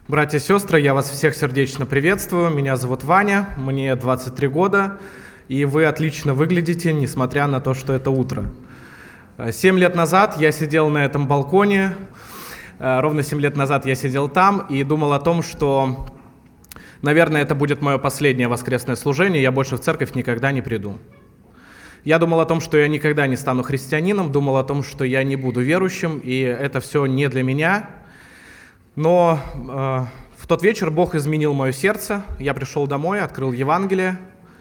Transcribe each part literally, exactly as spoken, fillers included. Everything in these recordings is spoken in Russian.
Братья и сестры, я вас всех сердечно приветствую. Меня зовут Ваня, мне двадцать три года, и вы отлично выглядите, несмотря на то, что это утро. Семь лет назад я сидел на этом балконе, ровно семь лет назад я сидел там и думал о том, что, наверное, это будет мое последнее воскресное служение, я больше в церковь никогда не приду. Я думал о том, что я никогда не стану христианином, думал о том, что я не буду верующим, и это все не для меня. Но э, в тот вечер Бог изменил мое сердце. Я пришел домой, открыл Евангелие,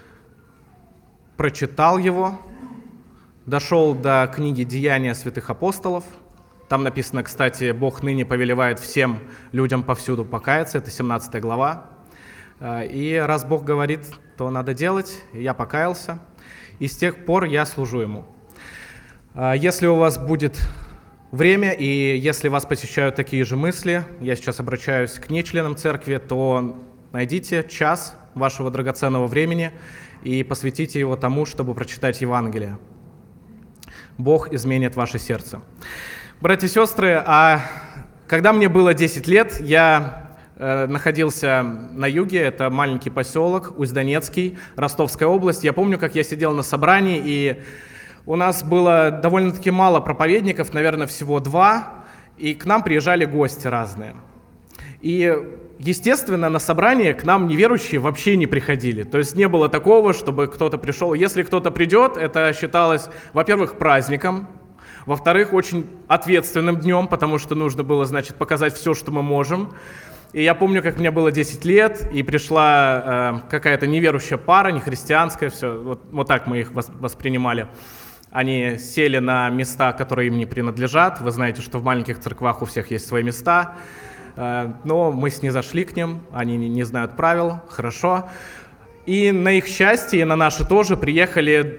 прочитал его, дошел до книги «Деяния святых апостолов». Там написано, кстати, Бог ныне повелевает всем людям повсюду покаяться. Это семнадцатая глава. И раз Бог говорит, то надо делать. Я покаялся. И с тех пор я служу Ему. Если у вас будет время, и если вас посещают такие же мысли, я сейчас обращаюсь к нечленам церкви, то найдите час вашего драгоценного времени и посвятите его тому, чтобы прочитать Евангелие. Бог изменит ваше сердце. Братья и сестры, а когда мне было десять лет, я э, находился на юге, это маленький поселок Усть-Донецкий, Ростовская область. Я помню, как я сидел на собрании, и у нас было довольно-таки мало проповедников, наверное, всего два, и к нам приезжали гости разные. И, естественно, на собрание к нам неверующие вообще не приходили. То есть не было такого, чтобы кто-то пришел. Если кто-то придет, это считалось, во-первых, праздником, во-вторых, очень ответственным днем, потому что нужно было, значит, показать все, что мы можем. И я помню, как мне было десять лет, и пришла э, какая-то неверующая пара, нехристианская, все, вот, вот так мы их воспринимали. Они сели на места, которые им не принадлежат. Вы знаете, что в маленьких церквах у всех есть свои места. Но мы снизошли к ним, они не знают правил, хорошо. И на их счастье, и на наше тоже приехали,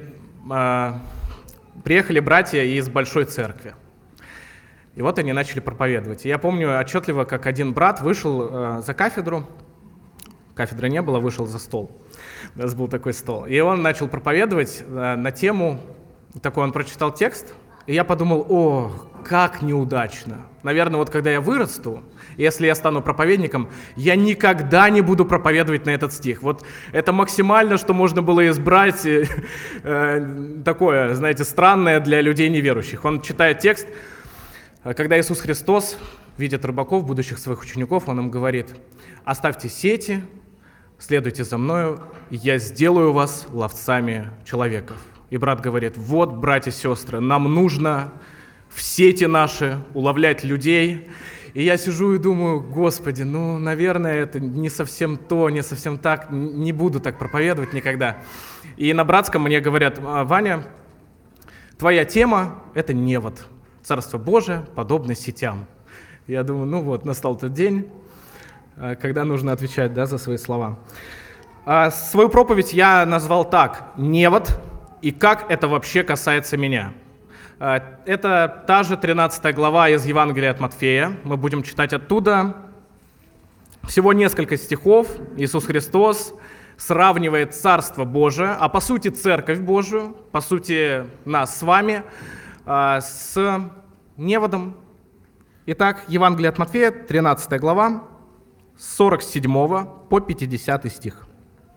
приехали братья из большой церкви. И вот они начали проповедовать. И я помню отчетливо, как один брат вышел за кафедру. Кафедры не было, вышел за стол. У нас был такой стол. И он начал проповедовать на тему. Такой он прочитал текст, и я подумал, о, как неудачно. Наверное, вот когда я вырасту, если я стану проповедником, я никогда не буду проповедовать на этот стих. Вот это максимально, что можно было избрать, э, такое, знаете, странное для людей неверующих. Он читает текст, когда Иисус Христос видит рыбаков, будущих своих учеников, Он им говорит, оставьте сети, следуйте за мною, я сделаю вас ловцами человеков. И брат говорит, вот, братья и сестры, нам нужно в сети наши уловлять людей. И я сижу и думаю, Господи, ну, наверное, это не совсем то, не совсем так, не буду так проповедовать никогда. И на братском мне говорят, Ваня, твоя тема – это невод, Царство Божие подобно сетям. Я думаю, ну вот, настал тот день, когда нужно отвечать, да, за свои слова. А свою проповедь я назвал так – невод. И как это вообще касается меня? Это та же тринадцатая глава из Евангелия от Матфея. Мы будем читать оттуда. Всего несколько стихов. Иисус Христос сравнивает Царство Божие, а по сути Церковь Божию, по сути нас с вами, с неводом. Итак, Евангелие от Матфея, тринадцатая глава, с сорок седьмого по пятидесятый стих.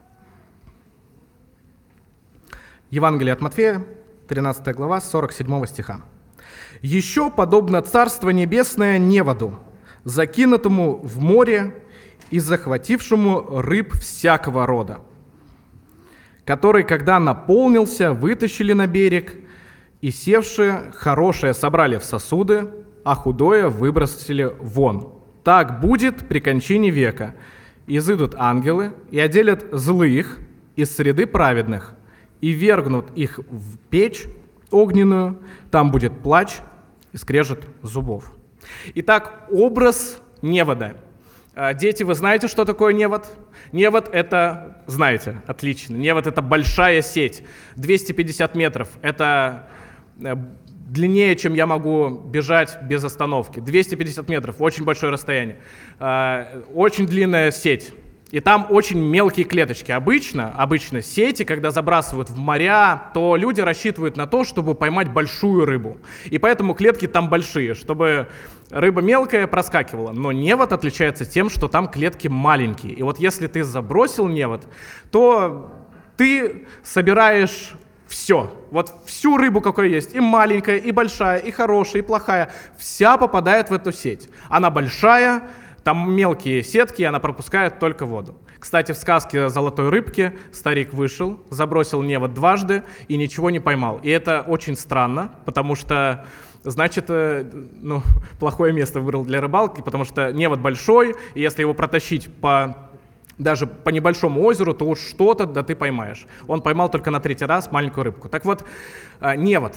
Евангелие от Матфея, тринадцатая глава, с сорок седьмого стиха. «Еще подобно Царство Небесное неводу, закинутому в море и захватившему рыб всякого рода, который, когда наполнился, вытащили на берег, и севшие хорошее собрали в сосуды, а худое выбросили вон. Так будет при кончине века. Изыдут ангелы и отделят злых из среды праведных, и вергнут их в печь огненную, там будет плач и скрежет зубов». Итак, образ невода. Дети, вы знаете, что такое невод? Невод – это, знаете, отлично, невод – это большая сеть, двести пятьдесят метров, это длиннее, чем я могу бежать без остановки. двести пятьдесят метров, очень большое расстояние, очень длинная сеть. И там очень мелкие клеточки. Обычно, обычно сети, когда забрасывают в моря, то люди рассчитывают на то, чтобы поймать большую рыбу. И поэтому клетки там большие, чтобы рыба мелкая проскакивала. Но невод отличается тем, что там клетки маленькие. И вот если ты забросил невод, то ты собираешь все. Вот всю рыбу, какой есть, и маленькая, и большая, и хорошая, и плохая, вся попадает в эту сеть. Она большая, там мелкие сетки, и она пропускает только воду. Кстати, в сказке о золотой рыбке старик вышел, забросил невод дважды и ничего не поймал. И это очень странно, потому что, значит, ну, плохое место выбрал для рыбалки, потому что невод большой, и если его протащить по, даже по небольшому озеру, то уж что-то да ты поймаешь. Он поймал только на третий раз маленькую рыбку. Так вот, невод.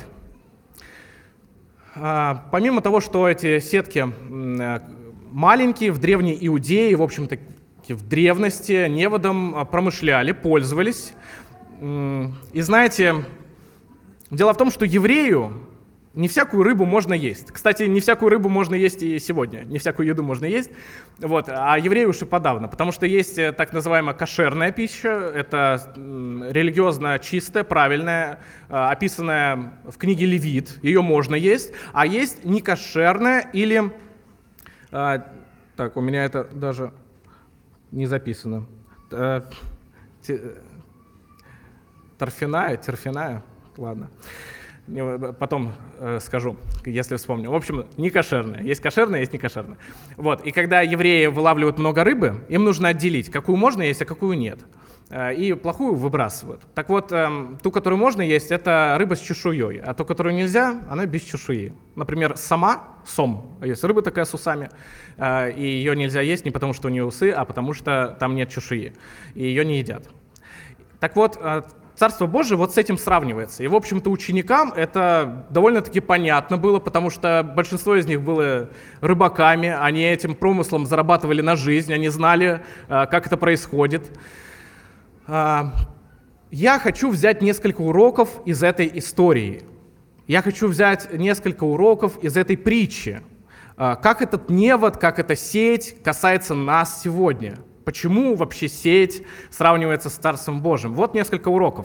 Помимо того, что эти сетки маленькие, в Древней Иудее, в общем-то, в древности неводом промышляли, пользовались. И знаете, дело в том, что еврею не всякую рыбу можно есть. Кстати, не всякую рыбу можно есть и сегодня, не всякую еду можно есть, вот, а еврею уж и подавно, потому что есть так называемая кошерная пища, это религиозно чистая, правильная, описанная в книге Левит, ее можно есть, а есть некошерная или... А, так, у меня это даже не записано. А, те, торфяная, терфяная, ладно. Потом э, скажу, если вспомню. В общем, не кошерная. Есть кошерная, есть не кошерная. Вот. И когда евреи вылавливают много рыбы, им нужно отделить, какую можно есть, а какую нет. Э, и плохую выбрасывают. Так вот, э, ту, которую можно есть, это рыба с чешуей. А ту, которую нельзя, она без чешуи. Например, сама, сом. Есть рыба такая с усами. Э, и ее нельзя есть не потому, что у нее усы, а потому что там нет чешуи. И ее не едят. Так вот, э, Царство Божие вот с этим сравнивается. И, в общем-то, ученикам это довольно-таки понятно было, потому что большинство из них было рыбаками, они этим промыслом зарабатывали на жизнь, они знали, как это происходит. Я хочу взять несколько уроков из этой истории. Я хочу взять несколько уроков из этой притчи. Как этот невод, как эта сеть касается нас сегодня. Почему вообще сеть сравнивается с Царством Божьим? Вот несколько уроков.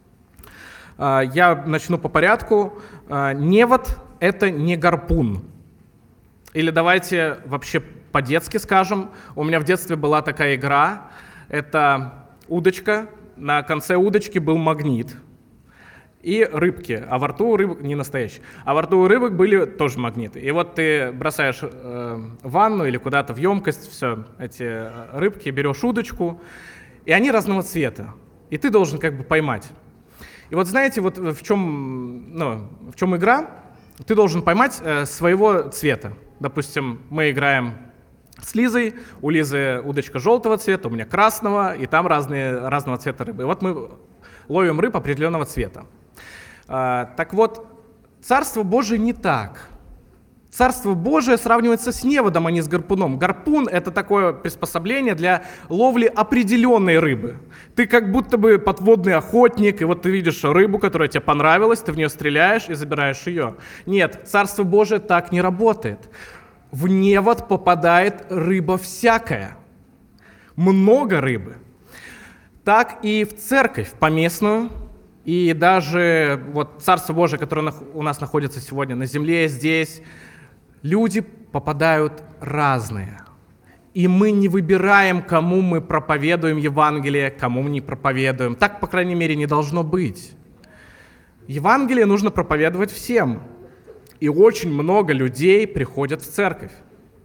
Я начну по порядку. Невод — это не гарпун. Или давайте вообще по-детски скажем. У меня в детстве была такая игра. Это удочка. На конце удочки был магнит. И рыбки, а во рту у рыбок, не настоящие, а во рту у рыбок были тоже магниты. И вот ты бросаешь э, в ванну или куда-то в емкость все эти рыбки, берешь удочку, и они разного цвета. И ты должен как бы поймать. И вот знаете, вот в чем, ну, в чем игра? Ты должен поймать э, своего цвета. Допустим, мы играем с Лизой, у Лизы удочка желтого цвета, у меня красного, и там разные, разного цвета рыбы. И вот мы ловим рыб определенного цвета. Так вот, Царство Божие не так. Царство Божие сравнивается с неводом, а не с гарпуном. Гарпун — это такое приспособление для ловли определенной рыбы. Ты как будто бы подводный охотник, и вот ты видишь рыбу, которая тебе понравилась, ты в нее стреляешь и забираешь ее. Нет, Царство Божие так не работает. В невод попадает рыба всякая. Много рыбы. Так и в церковь поместную. И даже вот Царство Божие, которое у нас находится сегодня на земле, здесь, люди попадают разные. И мы не выбираем, кому мы проповедуем Евангелие, кому мы не проповедуем. Так, по крайней мере, не должно быть. Евангелие нужно проповедовать всем. И очень много людей приходят в церковь.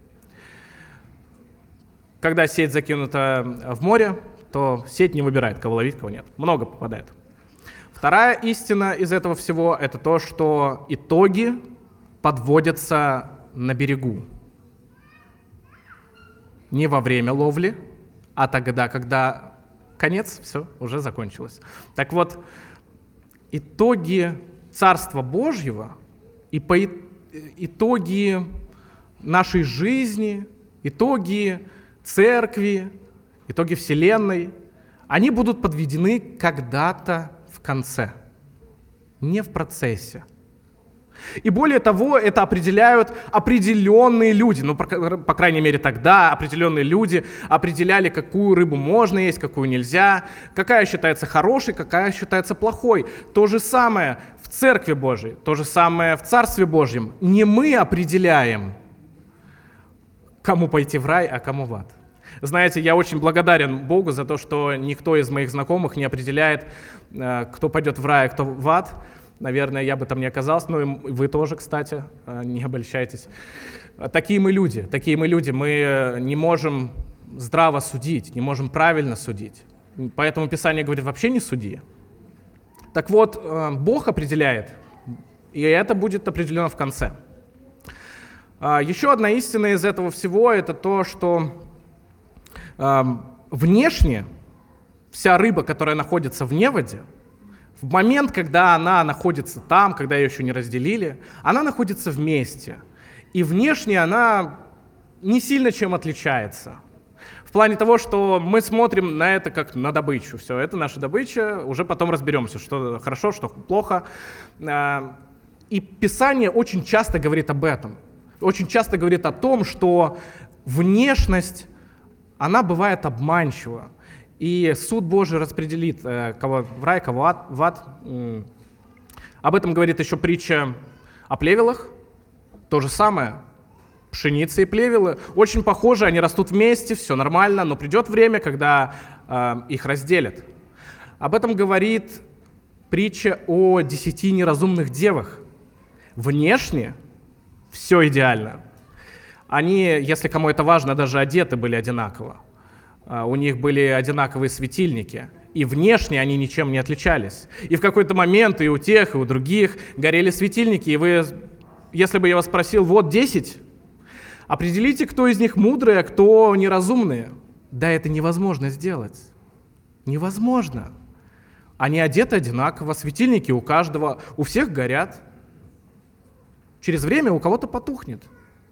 Когда сеть закинута в море, то сеть не выбирает, кого ловить, кого нет. Много попадает. Вторая истина из этого всего – это то, что итоги подводятся на берегу. Не во время ловли, а тогда, когда конец, все, уже закончилось. Так вот, итоги Царства Божьего и по итоги нашей жизни, итоги церкви, итоги Вселенной, они будут подведены когда-то в конце, не в процессе. И более того, это определяют определенные люди, ну, по, по крайней мере, тогда определенные люди определяли, какую рыбу можно есть, какую нельзя, какая считается хорошей, какая считается плохой. То же самое в Церкви Божией, то же самое в Царстве Божьем. Не мы определяем, кому пойти в рай, а кому в ад. Знаете, я очень благодарен Богу за то, что никто из моих знакомых не определяет, кто пойдет в рай, а кто в ад. Наверное, я бы там не оказался, но и вы тоже, кстати, не обольщайтесь. Такие мы люди, такие мы люди, мы не можем здраво судить, не можем правильно судить. Поэтому Писание говорит, вообще не суди. Так вот, Бог определяет, и это будет определено в конце. Еще одна истина из этого всего – это то, что внешне вся рыба, которая находится в неводе, в момент, когда она находится там, когда ее еще не разделили, она находится вместе. И внешне она не сильно чем отличается. В плане того, что мы смотрим на это как на добычу. Все, это наша добыча, уже потом разберемся, что хорошо, что плохо. И Писание очень часто говорит об этом. Очень часто говорит о том, что внешность, она бывает обманчива. И суд Божий распределит, кого в рай, кого в ад. Об этом говорит еще притча о плевелах. То же самое. Пшеница и плевелы. Очень похожи, они растут вместе, все нормально, но придет время, когда э, их разделят. Об этом говорит притча о десяти неразумных девах. Внешне все идеально. Они, если кому это важно, даже одеты были одинаково. У них были одинаковые светильники, и внешне они ничем не отличались. И в какой-то момент и у тех, и у других горели светильники, и вы, если бы я вас спросил, вот десять, определите, кто из них мудрый, а кто неразумный. Да, это невозможно сделать. Невозможно. Они одеты одинаково, светильники у каждого, у всех горят. Через время у кого-то потухнет.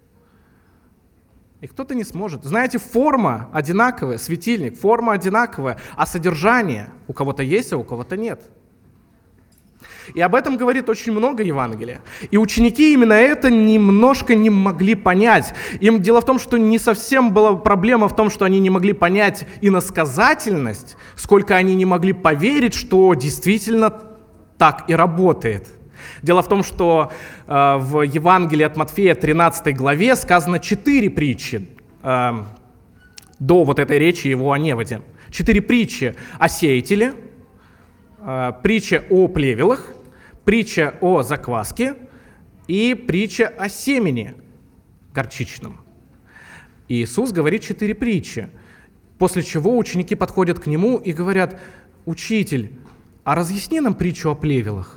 И кто-то не сможет. Знаете, форма одинаковая, светильник, форма одинаковая, а содержание у кого-то есть, а у кого-то нет. И об этом говорит очень много Евангелия. И ученики именно это немножко не могли понять. Им дело в том, что не совсем была проблема в том, что они не могли понять иносказательность, сколько они не могли поверить, что действительно так и работает. Дело в том, что э, в Евангелии от Матфея тринадцатой главе сказано четыре притчи э, до вот этой речи его о неводе. Четыре притчи о сеятеле, э, притча о плевелах, притча о закваске и притча о семени горчичном. И Иисус говорит четыре притчи, после чего ученики подходят к Нему и говорят: «Учитель, а разъясни нам притчу о плевелах».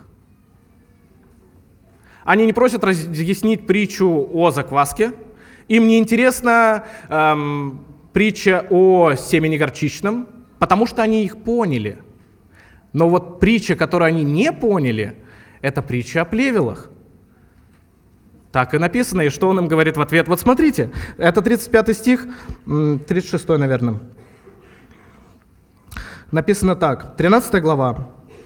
Они не просят разъяснить притчу о закваске, им не интересна эм, притча о семени горчичном, потому что они их поняли. Но вот притча, которую они не поняли, это притча о плевелах. Так и написано, и что он им говорит в ответ? Вот смотрите, это тридцать пятый стих, тридцать шестой, наверное. Написано так, тринадцатая глава.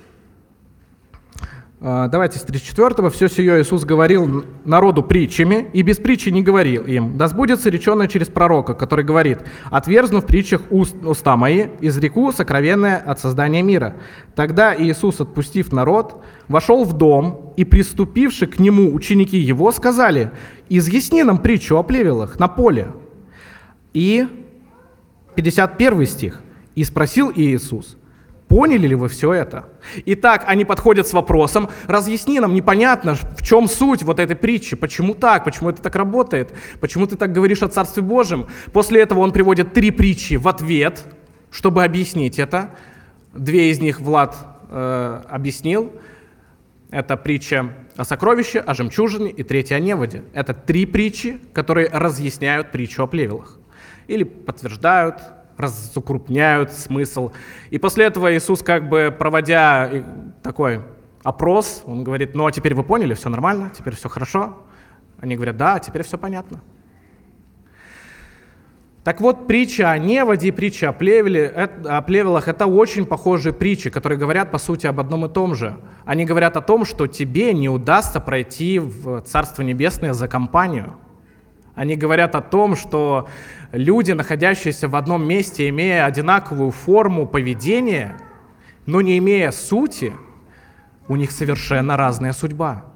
Давайте с тридцать четвёртого. «Все сие Иисус говорил народу притчами, и без притчи не говорил им. Да сбудется реченное через пророка, который говорит: отверзну в притчах уст, уста мои, изреку сокровенное от создания мира. Тогда Иисус, отпустив народ, вошел в дом, и приступивши к нему ученики его сказали: изъясни нам притчу о плевелах на поле». И пятьдесят первый стих. «И спросил Иисус: поняли ли вы все это?» Итак, они подходят с вопросом: разъясни нам, непонятно, в чем суть вот этой притчи, почему так, почему это так работает, почему ты так говоришь о Царстве Божьем. После этого он приводит три притчи в ответ, чтобы объяснить это. Две из них Влад э, объяснил. Это притча о сокровище, о жемчужине, и третья о неводе. Это три притчи, которые разъясняют притчу о плевелах. Или подтверждают, разукрупняют смысл. И после этого Иисус, как бы проводя такой опрос, он говорит: ну а теперь вы поняли, все нормально, теперь все хорошо? Они говорят: да, теперь все понятно. Так вот, притча о неводе и притча о, плевеле, о плевелах — это очень похожие притчи, которые говорят, по сути, об одном и том же. Они говорят о том, что тебе не удастся пройти в Царство Небесное за компанию. Они говорят о том, что люди, находящиеся в одном месте, имея одинаковую форму поведения, но не имея сути, у них совершенно разная судьба.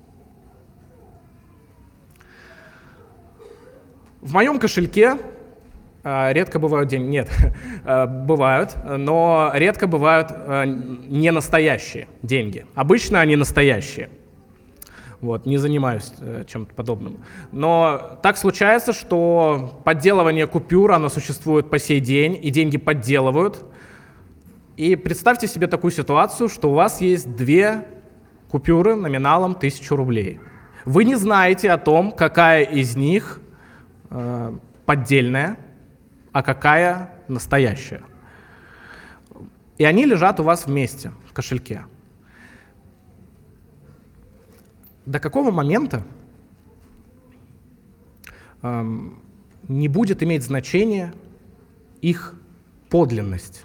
В моем кошельке редко бывают деньги. Нет, бывают, но редко бывают не настоящие деньги. Обычно они настоящие. Вот, не занимаюсь чем-то подобным. Но так случается, что подделывание купюр, оно существует по сей день, и деньги подделывают. И представьте себе такую ситуацию, что у вас есть две купюры номиналом тысячу рублей. Вы не знаете о том, какая из них э, поддельная, а какая настоящая. И они лежат у вас вместе в кошельке. До какого момента эм, не будет иметь значения их подлинность?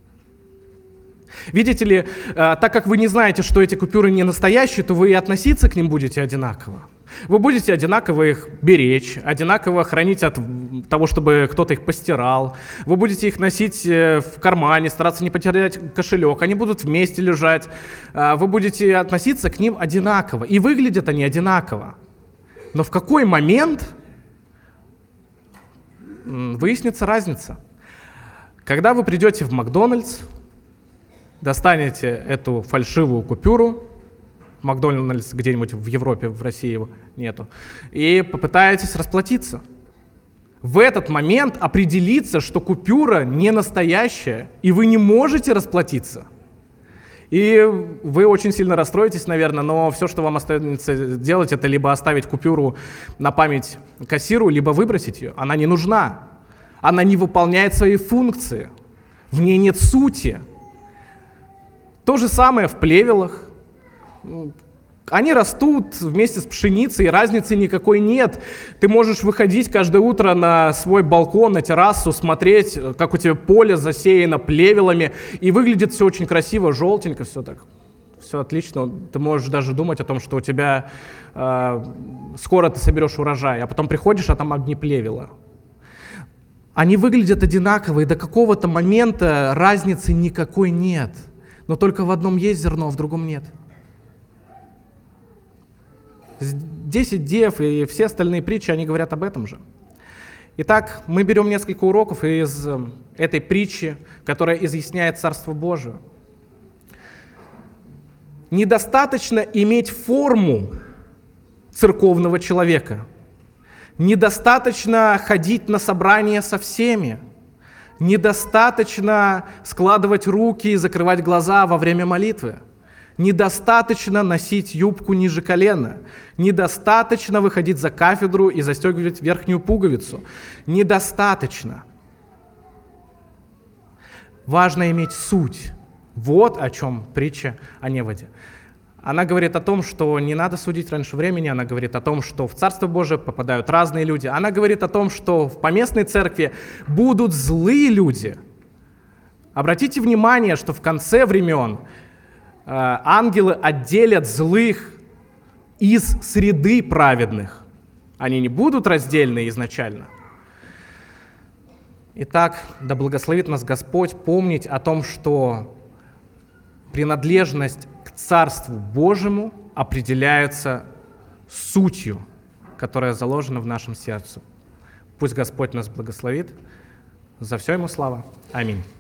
Видите ли, э, так как вы не знаете, что эти купюры не настоящие, то вы и относиться к ним будете одинаково. Вы будете одинаково их беречь, одинаково хранить от того, чтобы кто-то их постирал. Вы будете их носить в кармане, стараться не потерять кошелек. Они будут вместе лежать. Вы будете относиться к ним одинаково. И выглядят они одинаково. Но в какой момент выяснится разница? Когда вы придете в Макдональдс, достанете эту фальшивую купюру, Макдональдс где-нибудь в Европе, в России его нету, и попытаетесь расплатиться. В этот момент определится, что купюра не настоящая, и вы не можете расплатиться. И вы очень сильно расстроитесь, наверное, но все, что вам остается делать, это либо оставить купюру на память кассиру, либо выбросить ее. Она не нужна. Она не выполняет свои функции. В ней нет сути. То же самое в плевелах. Они растут вместе с пшеницей, разницы никакой нет. Ты можешь выходить каждое утро на свой балкон, на террасу, смотреть, как у тебя поле засеяно плевелами, и выглядит все очень красиво, желтенько, все так, все отлично. Ты можешь даже думать о том, что у тебя э, скоро ты соберешь урожай, а потом приходишь, а там одни плевела. Они выглядят одинаково, и до какого-то момента разницы никакой нет. Но только в одном есть зерно, а в другом нет. Десять дев и все остальные притчи, они говорят об этом же. Итак, мы берем несколько уроков из этой притчи, которая изъясняет Царство Божие. Недостаточно иметь форму церковного человека. Недостаточно ходить на собрания со всеми. Недостаточно складывать руки и закрывать глаза во время молитвы. Недостаточно носить юбку ниже колена. Недостаточно выходить за кафедру и застегивать верхнюю пуговицу. Недостаточно. Важно иметь суть. Вот о чем притча о неводе. Она говорит о том, что не надо судить раньше времени. Она говорит о том, что в Царство Божие попадают разные люди. Она говорит о том, что в поместной церкви будут злые люди. Обратите внимание, что в конце времен ангелы отделят злых из среды праведных. Они не будут раздельны изначально. Итак, да благословит нас Господь помнить о том, что принадлежность к Царству Божьему определяется сутью, которая заложена в нашем сердце. Пусть Господь нас благословит. За все Ему слава. Аминь.